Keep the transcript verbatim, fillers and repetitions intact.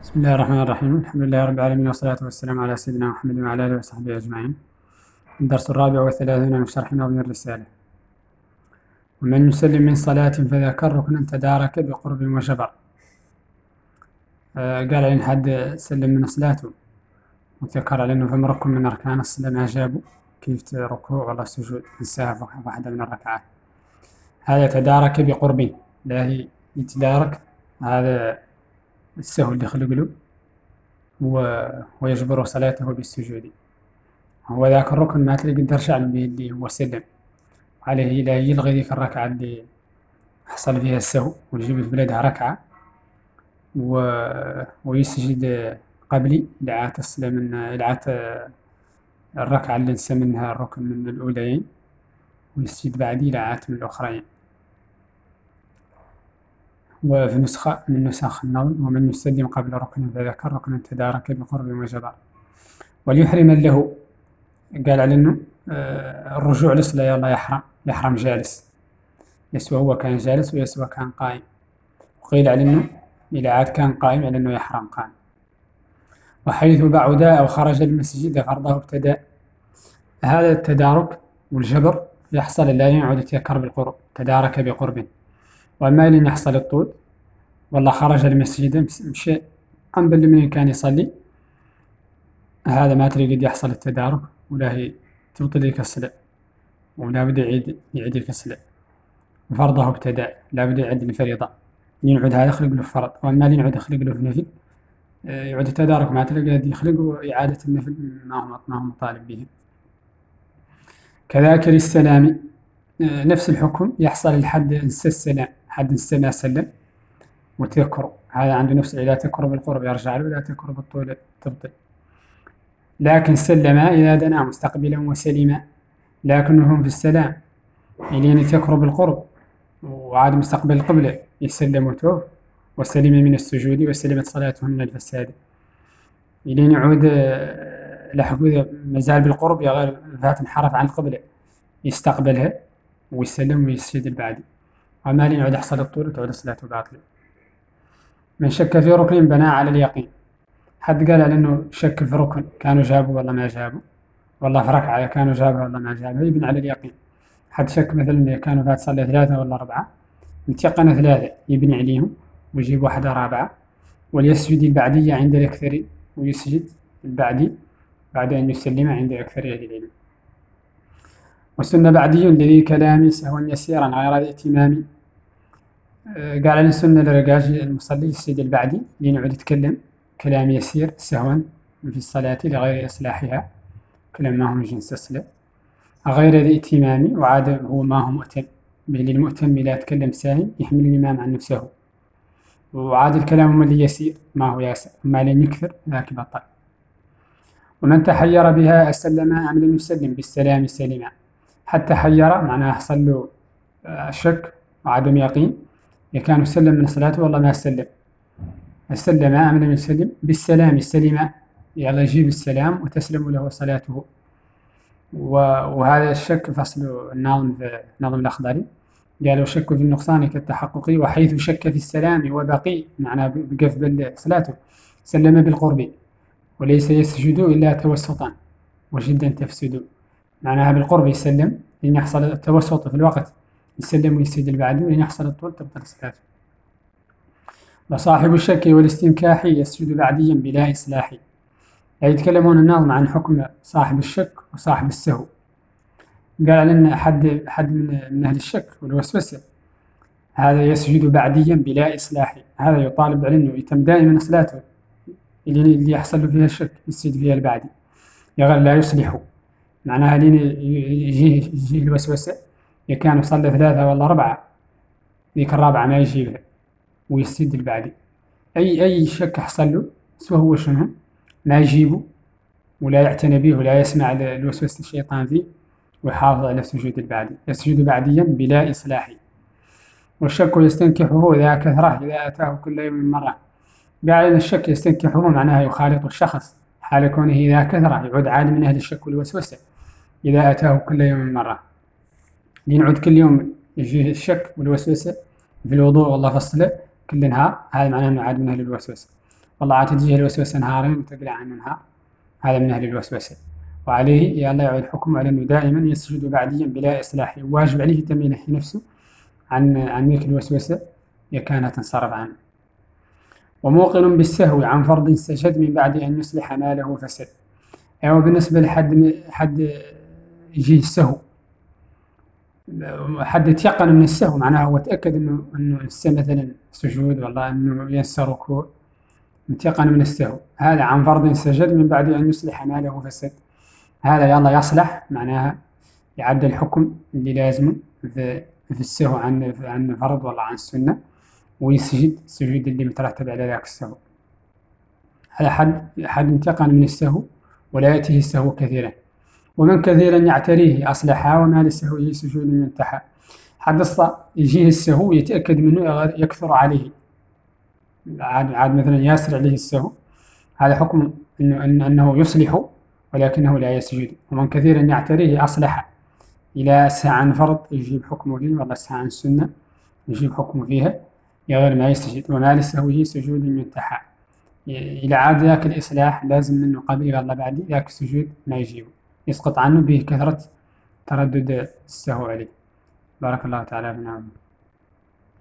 بسم الله الرحمن الرحيم. الحمد لله رب العالمين، والصلاة والسلام على سيدنا محمد وعلى آله وصحبه أجمعين. الدرس الرابع والثلاثون من شرح نظم الرسالة. ومن يسلم من صلاة فذاك الركن تدارك بقرب وجبر. آه قال إن حد سلم من صلاته وذكر على أنه فم ركن من أركان الصلاة ما جابه، كيف ركوع ولا سجود انساه واحدة من الركعات، هذا تدارك بقرب، لا هي يتدارك هذا السهو اللي خلق له ويجبر صلاته بالسجود. هو ذاك الركن ما تلقى ترجع به اللي هو سلم عليه، لا يلغي ذيك الركعة اللي حصل فيها السهو ويجيب في بلادها ركعة و... ويسجد قبلي إعادة الصلاة من إعادة الركعة اللي نسى منها الركن من الأولين، ويسجد بعدي إعادة من الأخرين. وفي نسخة من نسخ النظم: ومن يسلم قبل ركن فذاك الركن تدارك بقرب وجبر. وليحرم له، قال على انه الرجوع للصلاة يلا يحرم يحرم جالس، يسوى هو كان جالس ويسوى كان قائم. وقيل على انه إذا عاد كان قائم على انه يحرم قائم. وحيث بعد أو خرج المسجد فرضه ابتدأ. هذا التدارك والجبر يحصل لا يعود يتذكر بالقرب، تدارك بقرب. وما لين يحصل الطول والله خرج المسجد مشي قبل من كان يصلي، هذا ما تريد يحصل التدارك ولا هي تبطل ذيك الصلاة، ولا بد يعيد يعيد ذيك الصلاة. وفرضه ابتدأ، لا بد يعد الفريضة، ينعد هذا يخلق له فرض. وأما اللي ينعد يخلق له في نفل يعود التدارك ما تلقى يخلق إعادة النفل ما هو ما هو مطالب به. كذاكر السلام نفس الحكم يحصل لحد انسى السلام، حد انسى ما سلم وتذكر، هذا عنده نفس لا تذكر بالقرب يرجع له، لا تذكر بالطول تبطل. لكن سلم إذا دنا مستقبلا وسلم، لكنهم في السلام إلين يتذكروا بالقرب وعاد مستقبل القبلة يسلم وتوب وسلم من السجود وسلمت صلاته من الفساد. إلين يعود لحقه مازال بالقرب يا غير فات انحرف عن القبلة يستقبلها ويسلم ويسجد البعدي. وما لين يعود يحصل الطول وتعود صلاته باطلة. من شك في ركن بنى على اليقين. حد قال على انه شك في ركن كانوا جابوا والله ما جابوا، والله في ركعة كانوا جابوا والله ما جابوا، يبني على اليقين. حد شك مثلا كانوا فات صلى ثلاثة ولا أربعة، متيقن ثلاثة يبني عليهم ويجيب واحدة رابعة. وليسجد البعدية عند الأكثر، ويسجد البعدي بعد أن يسلم عند أكثر أهل العلم. والسنة بعدي الذي كلامي سهوا يسيرا غير الائتمام. قال عن السنة لرجاج المصلي يسجد البعدي لين يعود يتكلم كلام يسير سهوا في الصلاة لغير إصلاحها، كلام ما هو من جنس الصلاة غير الائتمام، وعاد هو ما هو مؤتم به. للمؤتم لا يتكلم ساهي يحمل الإمام عن نفسه، وعاد الكلام اللي يسير ما هو ياسر، ما لن يكثر ذاك بطل. ومن تحير بها أسلم أم لم يسلم بالسلام سلما. حتى حير معناه حصل له شك وعدم يقين، كان سلم من صلاته والله ما سلم، أسلم أم لم يسلم بالسلام سلما، يلا يجيب السلام وتسلم له صلاته. وهذا الشك فصل الناظم في نظم الأخضري، قالوا شك في النقصان كالتحقق، وحيث شك في السلام وبقي معناه بقف صلاته سلم بالقرب، وليس يسجد إلا توسطا وجدا تفسد. معناها بالقرب يسلم لأن يحصل التوسط في الوقت، يسلم ويسجد البعد، ولأن يحصل الطول تبطل صلاته. وصاحب الشك والاستنكاح يسجد بعديا بلا إصلاح. يتكلمون الناظم عن حكم صاحب الشك وصاحب السهو. قال لنا أحد أحد من أهل الشك والوسوسة هذا يسجد بعديا بلا إصلاح، هذا يطالب على أنه يتم دائما صلاته اللي يحصل له فيها الشك يسجد فيها البعدي يغير لا يصلحه. معناها لين يجيه يجيه الوسوسة كانوا صلى ثلاثة ولا أربعة، ذيك الرابعة ما يجيبها ويسجد البعدي. أي أي شك حصل له سواء هو شنو ما يجيبه ولا يعتني به ولا يسمع الوسوسة الشيطان فيه، ويحافظ على سجود البعدي. يسجد بعديا بلا إصلاح. والشك يستنكحه إذا كثره إذا أتاه كل يوم مرة. قال إن الشك يستنكحه معناها يخالط الشخص حال كونه إذا كثره، يعود عالم من أهل الشك والوسوسة إذا أتاه كل يوم مرة، ينعود كل يوم يجيه الشك والوسوسة في الوضوء والله في الصلاة كل نهار، هذا معناه أنه عاد من أهل الوسوسة. والله عاد تجيه الوسوسة نهارين وتقلع عنه نهار، هذا من أهل الوسوسة. وعليه يا الله يعود الحكم على أنه دائما يسجد بعديا بلا إصلاح، واجب عليه تمييز نفسه عن عن ذيك الوسوسة إذا كانت تنصرف عنه. وموقن بالسهو عن فرض سجد من بعد أن يصلح ما له فسد. يعني بالنسبة لحد حد يجيه السهو، حد يتيقن من السهو معناها هو تأكد إنه إنه نسى مثلا سجود والله إنه ينسى ركوع، متيقن من السهو، هذا عن فرض سجد من بعد أن يصلح ما له فسد، هذا يلا يصلح معناها يعدل الحكم اللي لازمه في, في السهو عن عن فرض والله عن السنة، ويسجد السجود اللي مترتب على ذاك السهو. هذا حد حد انتقل من السهو ولا يأتيه السهو كثيرا. ومن كثيرا يعتريه أصلحا وما للسهو سجود ينتحى. حد الصا يجيه السهو يتأكد منه يكثر عليه، عاد عاد مثلا ياسر عليه السهو، هذا حكم إنه إن أنه يصلح ولكنه لا يسجد. ومن كثيرا يعتريه أصلح إلى ساعة عن فرض يجيب حكمه فيه، والله ساعة عن السنة يجيب حكمه فيها غير ما يسجد. وما لسهوه سجود ينتحى، إلى عاد ذاك الإصلاح لازم منه قبل والله بعد ذاك السجود ما يجيبه، يسقط عنه به كثرة تردد السهو عليه. بارك الله تعالى بنا.